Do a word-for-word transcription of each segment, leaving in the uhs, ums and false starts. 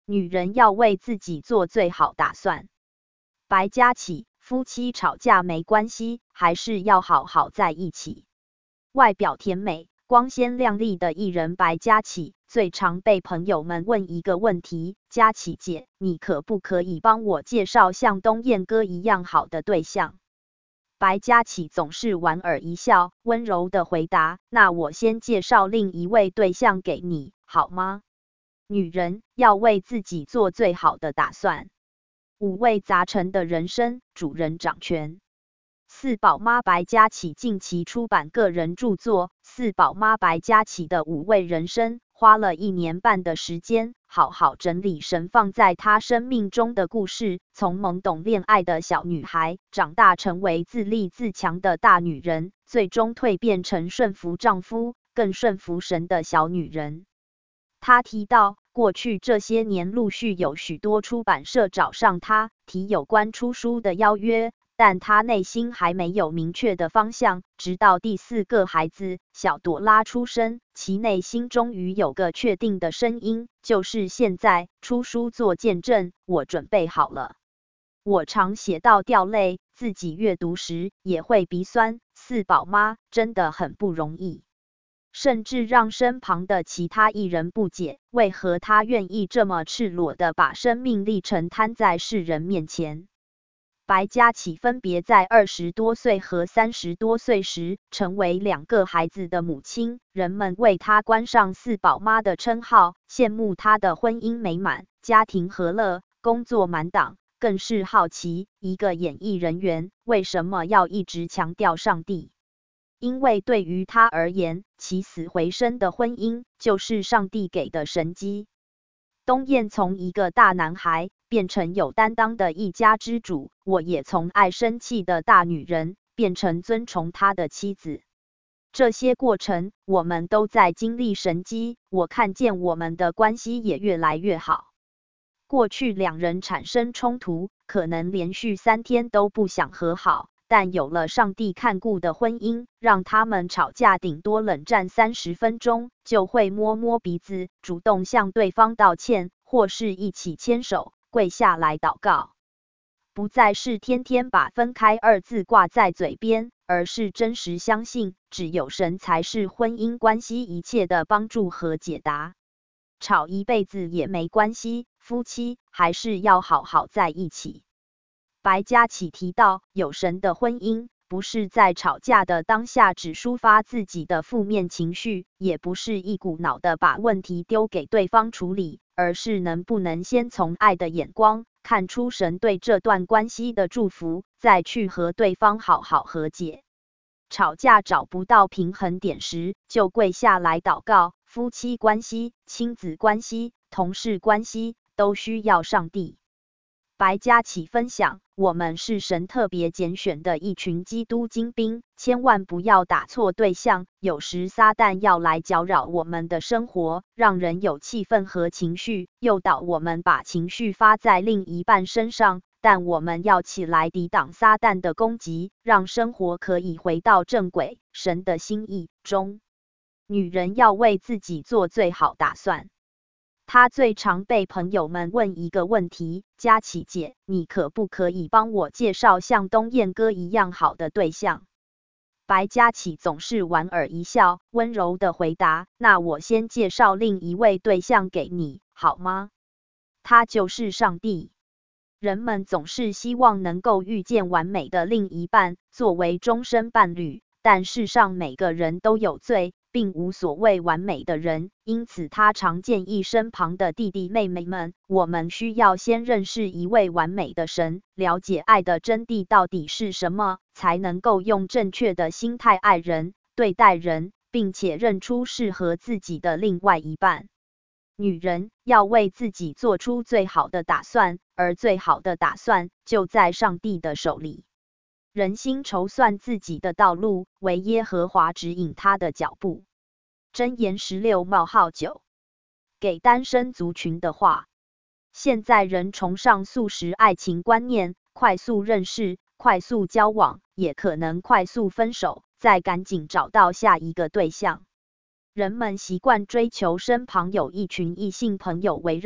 女人要为自己做最好打算。白嘉琪，夫妻吵架没关系，还是要好好在一起。外表甜美、光鲜亮丽的艺人白嘉琪，最常被朋友们问一个问题：嘉琪姐，你可不可以帮我介绍像东彦哥一样好的对象？白嘉琪总是莞尔一笑，温柔的回答：那我先介绍另一位对象给你，好吗？女人要为自己做最好的打算。五味杂陈的人生，主人掌权。四宝妈白嘉琪近期出版个人著作《四宝妈白嘉琪的五味人生》，花了一年半的时间，好好整理神放在她生命中的故事，从懵懂恋爱的小女孩，长大成为自立自强的大女人，最终蜕变成顺服丈夫、更顺服神的小女人。她提到，过去这些年陆续有许多出版社找上她，提有关出书的邀约，但她内心还没有明确的方向，直到第四个孩子小朵拉出生，其内心终于有个确定的声音，就是现在，出书做见证，我准备好了。我常写到掉泪，自己阅读时也会鼻酸，四宝妈真的很不容易。甚至让身旁的其他艺人不解，为何她愿意这么赤裸地把生命历程摊在世人面前。白嘉琪分别在二十多岁和三十多岁时，成为两个孩子的母亲，人们为她冠上四宝妈的称号，羡慕她的婚姻美满，家庭和乐，工作满档，更是好奇，一个演艺人员为什么要一直强调上帝？因为对于他而言，起死回生的婚姻就是上帝给的神迹。东彦从一个大男孩变成有担当的一家之主，我也从爱生气的大女人变成尊崇他的妻子。这些过程，我们都在经历神迹，我看见我们的关系也越来越好。过去两人产生冲突，可能连续三天都不想和好。但有了上帝看顾的婚姻，让他们吵架顶多冷战三十分钟，就会摸摸鼻子，主动向对方道歉，或是一起牵手，跪下来祷告。不再是天天把分开二字挂在嘴边，而是真实相信，只有神才是婚姻关系一切的帮助和解答。吵一辈子也没关系，夫妻还是要好好在一起。白嘉琪提到，有神的婚姻，不是在吵架的当下只抒发自己的负面情绪，也不是一股脑的把问题丢给对方处理，而是能不能先从爱的眼光，看出神对这段关系的祝福，再去和对方好好和解。吵架找不到平衡点时，就跪下来祷告。夫妻关系、亲子关系、同事关系，都需要上帝。白嘉琪分享，我们是神特别拣选的一群基督精兵，千万不要打错对象。有时撒旦要来搅扰我们的生活，让人有气愤和情绪，诱导我们把情绪发在另一半身上。但我们要起来抵挡撒旦的攻击，让生活可以回到正轨，神的心意中。女人要为自己做最好打算。她最常被朋友们问一个问题：嘉琪姐，你可不可以帮我介绍像东彦哥一样好的对象？白嘉琪总是莞尔一笑，温柔的回答：那我先介绍另一位对象给你，好吗？他就是上帝。人们总是希望能够遇见完美的另一半，作为终身伴侣，但世上每个人都有罪，并无所谓完美的人，因此他常建议身旁的弟弟妹妹们，我们需要先认识一位完美的神，了解爱的真谛到底是什么，才能够用正确的心态爱人、对待人，并且认出适合自己的另外一半。女人要为自己做出最好的打算，而最好的打算就在上帝的手里。人心筹算自己的道路，唯耶和华指引他的脚步。箴言十六冒号九，给单身族群的话。现在人崇尚速食爱情观念，快速认识，快速交往，也可能快速分手，再赶紧找到下一个对象。人们习惯追求身旁有一群异性朋友围绕，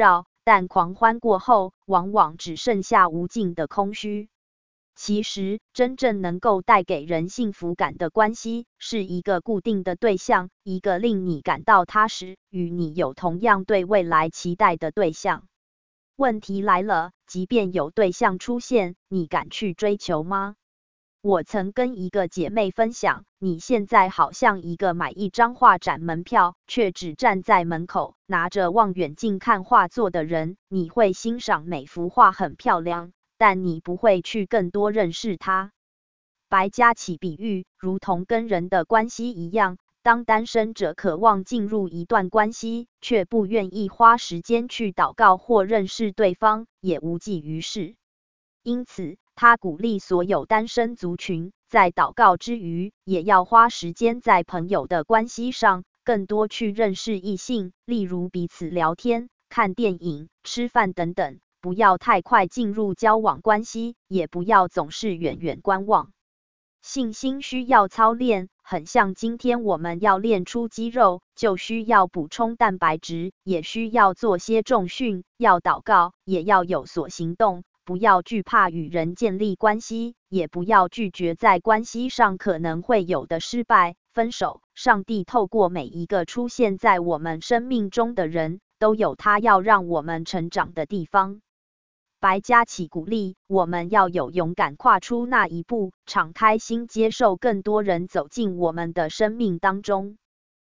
但狂欢过后，往往只剩下无尽的空虚。其实，真正能够带给人幸福感的关系，是一个固定的对象，一个令你感到踏实，与你有同样对未来期待的对象。问题来了，即便有对象出现，你敢去追求吗？我曾跟一个姐妹分享，你现在好像一个买一张画展门票，却只站在门口，拿着望远镜看画作的人。你会欣赏每幅画很漂亮，但你不会去更多认识它。白嘉琪比喻，如同跟人的关系一样，当单身者渴望进入一段关系，却不愿意花时间去祷告或认识对方，也无济于事。因此，他鼓励所有单身族群，在祷告之余，也要花时间在朋友的关系上，更多去认识异性，例如彼此聊天、看电影、吃饭等等，不要太快进入交往关系，也不要总是远远观望。信心需要操练，很像今天我们要练出肌肉，就需要补充蛋白质，也需要做些重训，要祷告，也要有所行动。不要惧怕与人建立关系，也不要拒绝在关系上可能会有的失败、分手。上帝透过每一个出现在我们生命中的人，都有他要让我们成长的地方。白嘉琪鼓励我们要有勇敢跨出那一步，敞开心接受更多人走进我们的生命当中。